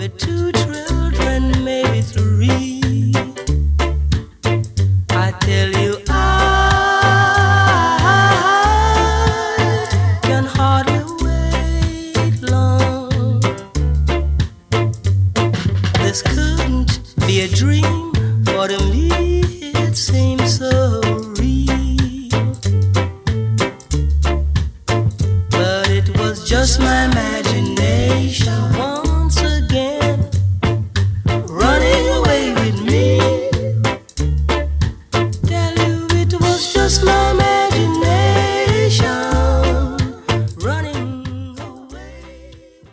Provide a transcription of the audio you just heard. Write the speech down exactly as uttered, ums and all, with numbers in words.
with two children, maybe three. I tell you, I can hardly wait long. This couldn't be a dream, for to me it seems so real. But it was just my